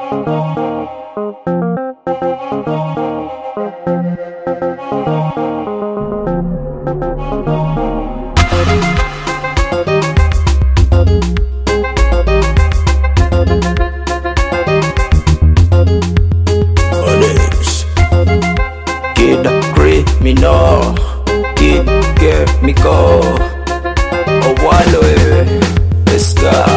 Kid criminal, kid chemical. Owalo this guy.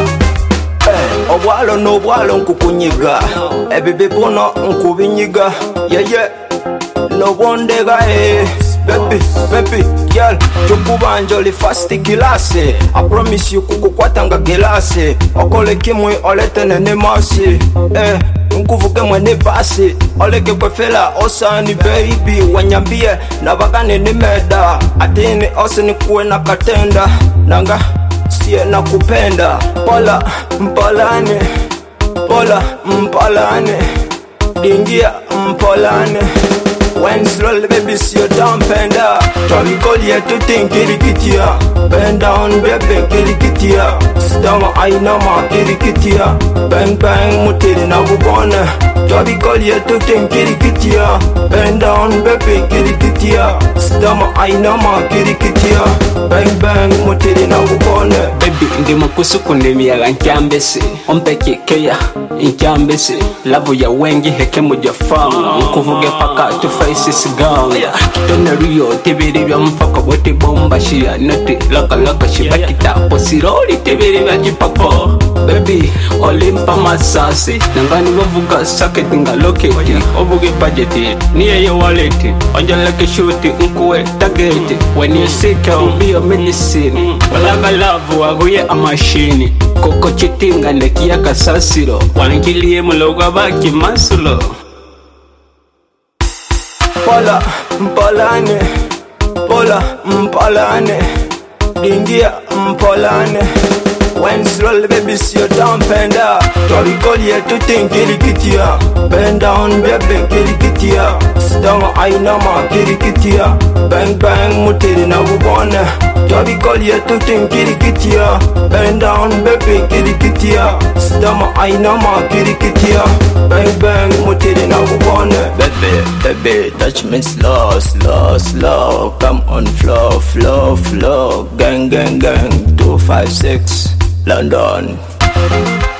Owalo no walo nkukunyiga. Ebebe bono nkubinyiga. Yeah. No wonder guy. Baby, girl, chukubanjoli fast kilase. I promise you kukukwatanga gelase. Okole kimwe olete nene masi. Nkuvuke mwene basi. Oleke kwefela osani baby. Wanyambie na bagane ni meda. Atini osani kuwe na katenda. Nanga siye na kupenda. Pola mpolane. Pola mpolane. Dingia mpolane. When slowly baby see you down bend up. Try call you to think kirikitia. Bend down baby kirikitia. Stama aina ma kirikitia. Bang bang mutiri na bubona. Try call you to think kirikitia. Bend down baby kirikitia. Stama aina ma kirikitia. Bang bang mutiri na bubona. Baby ndi makusuku ndemiyaga nkyambese. Ompeke keya nkyambese. Labo ya wengi heke mujafamu. Nkuvuge paka faces gone. Kitona Rio tebere bya mfaka bote bomba shia noti laka shibakita posiroli tebere bya jipako. Baby olimpa masasi nangani bavuga socket ngaloketi obuge budget niye yo wallet onjala ke shoot nkuwe target when you sick I'll be your medicine balaga love waguye amashini koko chitinga ndekia kasasiro wangilie muloga baki masulo. Pola mpolane, pola mpolane, dingia mpolane. When slowly baby see you down bend up. Try call you to think kirikitia. Bend down baby kirikitia. Stama aina ma kirikitia. Bang bang mutiri na bubona. Try call you to think kirikitia. Bend down baby kirikitia. Stama aina ma kirikitia. Bang bang mutiri na bubona. Baby touch me slow. Come on flow. Gang 256 London.